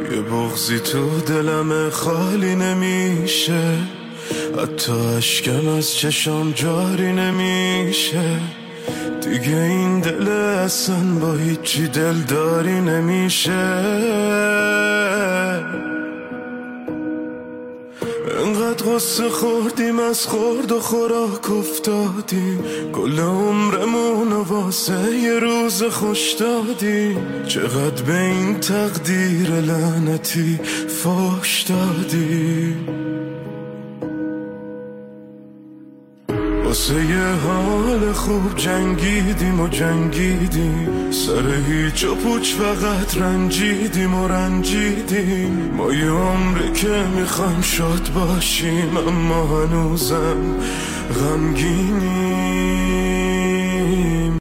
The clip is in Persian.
یه بغضی تو دلم خالی نمیشه، حتی اشکم از چشام جاری نمیشه. دیگه این دل اصلا با هیچی دلداری نمیشه. انقدر غصه خوردیم از خورد و خوراک افتادیم، کل عمرمون و واسه یه روز خوش دادیم. چقدر به این تقدیر لعنتی فوش دادیم. واسه یه حال خوب جنگیدیم و جنگیدیم، سر هیچ و پوچ فقط رنجیدیم و رنجیدیم. ما یه عمره که میخوایم شاد باشیم، اما هنوزم غمگینیم.